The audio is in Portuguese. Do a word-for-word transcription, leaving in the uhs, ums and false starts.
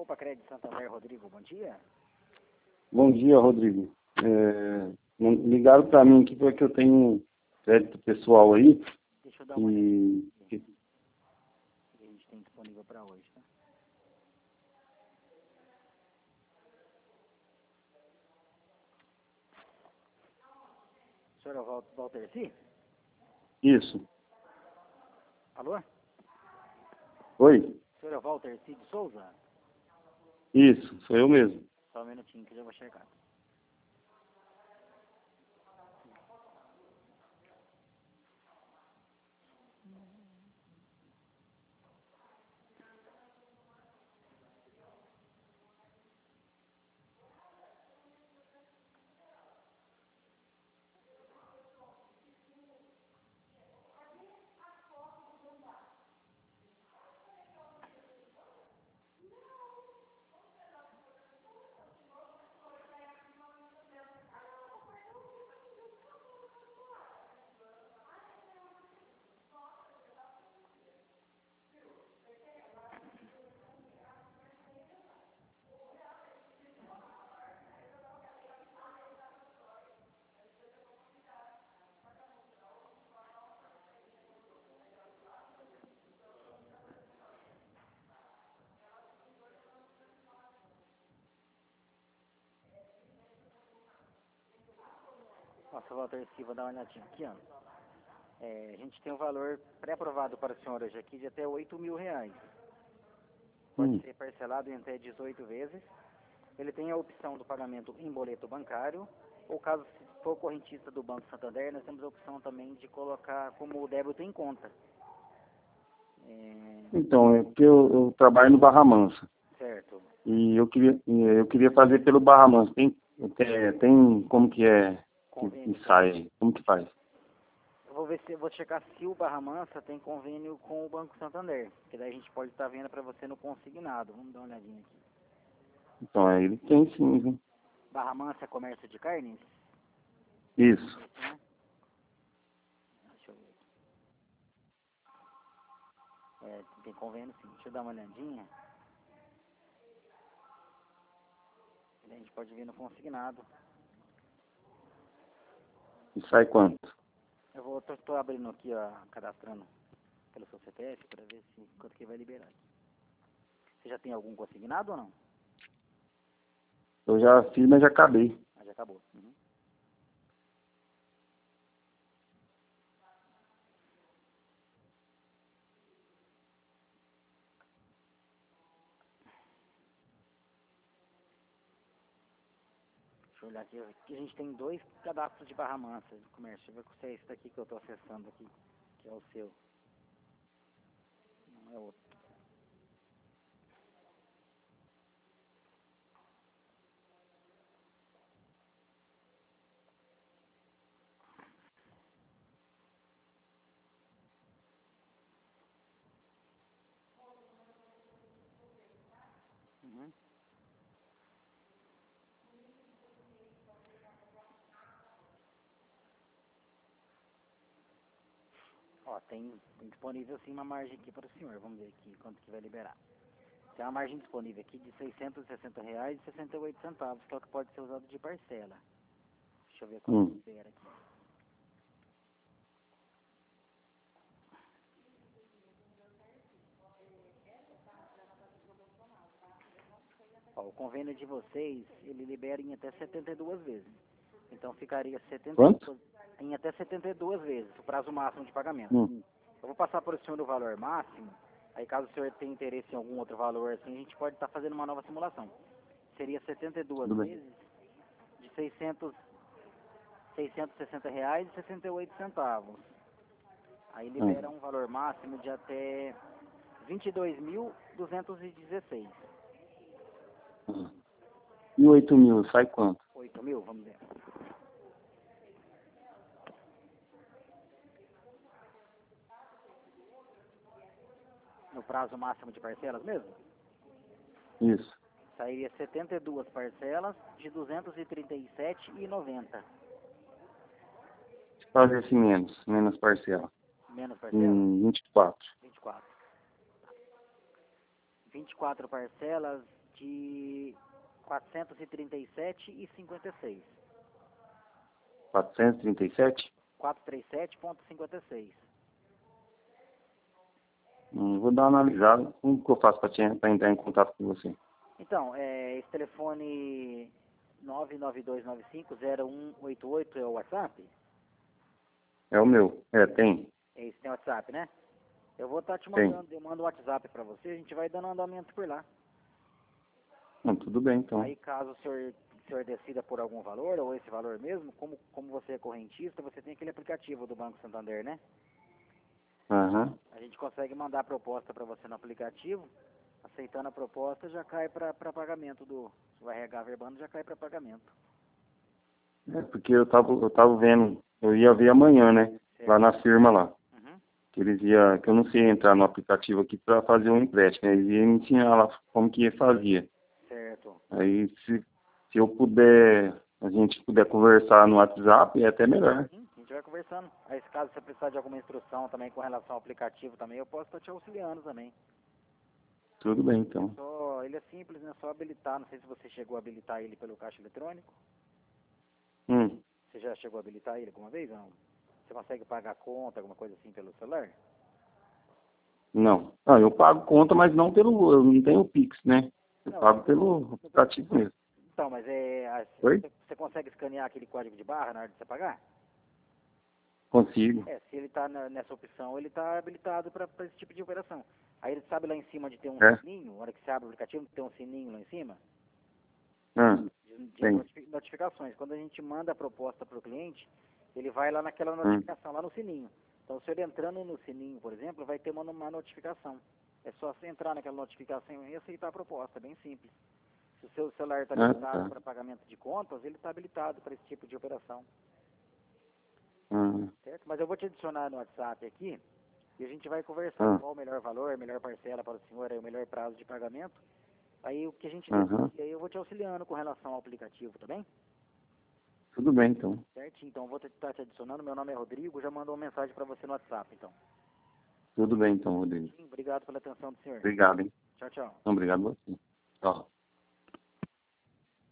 Copa Crédito Santander, Rodrigo, bom dia. Bom dia, Rodrigo. É, ligaram para mim aqui porque eu tenho crédito pessoal aí. Deixa eu dar uma e... olhada aqui, que a gente tem disponível para hoje, tá? O senhor é o Val- Walter Si? Isso. Alô? Oi? O senhor é o Walter Si de Souza? Isso, sou eu mesmo. Só um minutinho que eu já vou checar. Nossa, Walter Si, vou dar uma olhadinha aqui, ó. É, a gente tem um valor pré-aprovado para o senhor hoje aqui de até oito mil reais. Pode Hum. ser parcelado em até dezoito vezes. Ele tem a opção do pagamento em boleto bancário, ou caso for correntista do Banco Santander, nós temos a opção também de colocar como débito em conta. É, Então, é porque eu, eu trabalho no Barra Mansa. certo. E eu queria, eu queria fazer pelo Barra Mansa. Tem, tem, tem como que é que, Convênio. que sai aí? Como que faz? Eu vou ver se eu vou checar se o Barra Mansa tem convênio com o Banco Santander, que daí a gente pode estar vendo para você no consignado. Vamos dar uma olhadinha aqui. Então, aí ele tem sim, viu? Barra Mansa é comércio de carnes? Isso. Né? Deixa eu ver aqui. É, tem convênio sim. Deixa eu dar uma olhadinha. Daí a gente pode vir no consignado. E sai quanto? Eu vou, tô, tô abrindo aqui, ó, cadastrando pelo seu C P F para ver se quanto que vai liberar aqui. Você já tem algum consignado ou não? Eu já fiz, mas já acabei. Ah, já acabou. Uhum. Deixa eu olhar aqui. Aqui a gente tem dois cadastros de Barra Mansa de comércio. Deixa eu ver se é esse daqui que eu estou acessando aqui, que é o seu. Não é outro. Uhum. Ó, tem, tem disponível sim uma margem aqui para o senhor. Vamos ver aqui quanto que vai liberar. Tem uma margem disponível aqui de seiscentos e sessenta reais e sessenta e oito centavos, que é o que pode ser usado de parcela. Deixa eu ver quanto Hum. que libera aqui. Ó, o convênio de vocês, ele libera em até setenta e duas vezes. Então ficaria setenta e duas, Quanto? em até setenta e duas vezes, o prazo máximo de pagamento. Hum. Eu vou passar para o senhor o valor máximo, aí caso o senhor tenha interesse em algum outro valor, assim, a gente pode estar fazendo uma nova simulação. Seria setenta e duas Tudo bem. vezes de seiscentos, seiscentos e sessenta reais e sessenta e oito centavos. Aí libera Hum. um valor máximo de até vinte e dois mil duzentos e dezesseis. Hum. E oito mil, sai quanto? oito mil, vamos ver. No prazo máximo de parcelas mesmo? Isso. Sairia setenta e duas parcelas de duzentos e trinta e sete reais e noventa centavos. Fazer assim menos, menos parcela. Menos parcela? Em vinte e quatro. vinte e quatro. vinte e quatro parcelas de quatrocentos e trinta e sete e cinquenta e seis. quatrocentos e trinta e sete? quatrocentos e trinta e sete ponto cinquenta e seis. Hum, vou dar uma analisada. Como que eu faço para entrar em contato com você? Então, é, esse telefone nove nove dois nove cinco zero um oito oito é o WhatsApp? É o meu. É, tem. Esse tem WhatsApp, né? Eu vou estar te Tem. mandando, eu mando o WhatsApp para você, a gente vai dando andamento por lá. Não, tudo bem, então. Aí, caso o senhor, o senhor decida por algum valor, ou esse valor mesmo, como, como você é correntista, você tem aquele aplicativo do Banco Santander, né? Aham. A gente consegue mandar a proposta para você no aplicativo, aceitando a proposta, já cai para pagamento do... O R H verbando já cai para pagamento. É, porque eu tava, eu tava vendo, eu ia ver amanhã, né? Certo. Lá na firma lá. Uhum. Que eles iam, que eu não sei entrar no aplicativo aqui para fazer um empréstimo. Eles iam me ensinar lá como que fazia. Certo. Aí, se, se eu puder, a gente puder conversar no WhatsApp, é até melhor. Sim, a gente vai conversando. Aí, se caso você precisar de alguma instrução também com relação ao aplicativo também, eu posso estar te auxiliando também. Tudo bem, então. Só, ele é simples, né? Só habilitar. Não sei se você chegou a habilitar ele pelo caixa eletrônico. Hum, Você já chegou a habilitar ele alguma vez ou não? Você consegue pagar a conta, alguma coisa assim pelo celular? não. Ah, eu pago conta, mas não pelo, eu não tenho Pix, né? Eu Não, pago pelo aplicativo mesmo. então, mas é, a- Oi? você, você consegue escanear aquele código de barra na hora de você pagar? Consigo. É, se ele está nessa opção, ele está habilitado para esse tipo de operação. Aí ele sabe lá em cima de ter um É? sininho, na hora que você abre o aplicativo, tem um sininho lá em cima, Ah, de, de tem. notifi- notificações. Quando a gente manda a proposta para o cliente, ele vai lá naquela Hum, notificação, lá no sininho. Então, se ele entrando no sininho, por exemplo, vai ter uma, uma notificação. É só você entrar naquela notificação e aceitar a proposta, é bem simples. Se o seu celular está ah, habilitado tá. para pagamento de contas, ele está habilitado para esse tipo de operação, Ah, certo? Mas eu vou te adicionar no WhatsApp aqui e a gente vai conversando ah, qual o melhor valor, a melhor parcela para o senhor, aí o melhor prazo de pagamento. Aí o que a gente aham. decide, aí eu vou te auxiliando com relação ao aplicativo, tá bem? Tudo bem, então. Certo? Então, eu vou estar te adicionando. Meu nome é Rodrigo, já mandou uma mensagem para você no WhatsApp, então. Tudo bem, então, Rodrigo. Sim, obrigado pela atenção do senhor. Obrigado, hein? Tchau, tchau. Obrigado a você. Tchau.